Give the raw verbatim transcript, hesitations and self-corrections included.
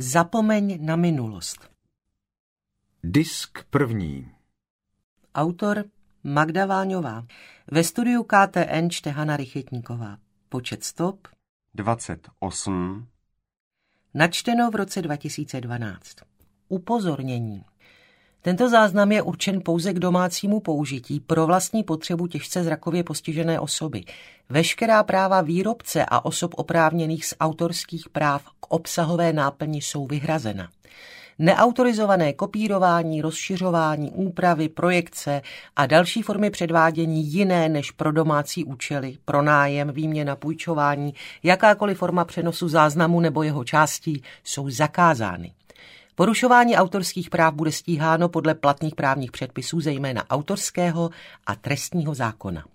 Zapomeň na minulost. Disk první. Autor Magda Váňová. Ve studiu K T N čte Hana Rychetníková. Počet stop dvacet osm. Načteno v roce dva tisíce dvanáct. Upozornění. Tento záznam je určen pouze k domácímu použití pro vlastní potřebu těžce zrakově postižené osoby. Veškerá práva výrobce a osob oprávněných z autorských práv k obsahové náplni jsou vyhrazena. Neautorizované kopírování, rozšiřování, úpravy, projekce a další formy předvádění jiné než pro domácí účely, pro nájem, výměna, půjčování, jakákoliv forma přenosu záznamu nebo jeho částí jsou zakázány. Porušování autorských práv bude stíháno podle platných právních předpisů, zejména autorského a trestního zákona.